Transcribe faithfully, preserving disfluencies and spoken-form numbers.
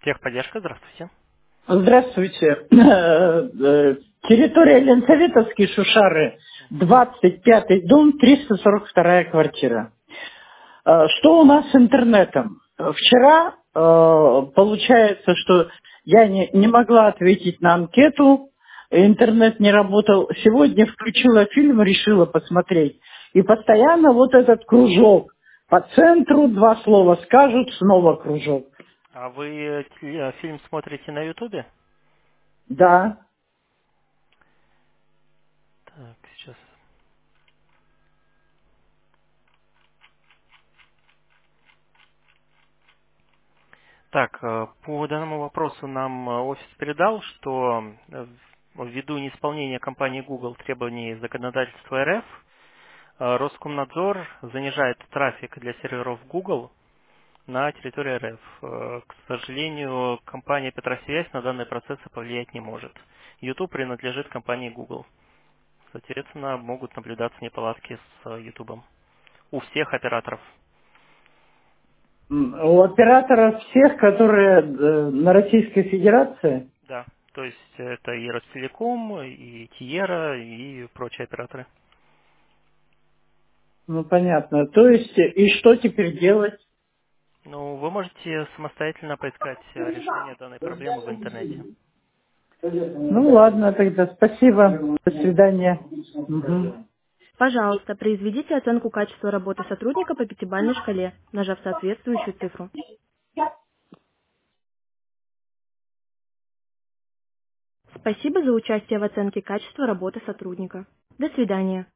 Техподдержка, здравствуйте. Здравствуйте. Э, Территория Ленсоветовские Шушары, Мгм. двадцать пятый дом, триста сорок вторая квартира. Э, Что у нас с интернетом? Э, Вчера э, получается, что я не, не могла ответить на анкету, интернет не работал. Сегодня включила фильм, решила посмотреть. И постоянно вот этот кружок. По центру два слова скажут, снова кружок. А вы э, те- э, фильм смотрите на Ютубе? Да. Так, сейчас. Так, э, по данному вопросу нам э, офис передал, что э, ввиду неисполнения компанией Google требований законодательства эр эф, э, Роскомнадзор занижает трафик для серверов Google на территории эр эф. Э, К сожалению, компания Петросвязь на данные процессы повлиять не может. YouTube принадлежит компании Google. Соответственно, могут наблюдаться неполадки с э, YouTube. У всех операторов. М, У операторов всех, которые э, на Российской Федерации, Да. То есть это и Ростелеком, и Тиера, и прочие операторы. ну понятно. То есть, э, и что теперь делать? Ну, вы можете самостоятельно поискать э, решение данной проблемы в интернете. Ну ладно, тогда спасибо. До свидания. Мгм. Пожалуйста, произведите оценку качества работы сотрудника по пятибалльной шкале, нажав соответствующую цифру. Спасибо за участие в оценке качества работы сотрудника. До свидания.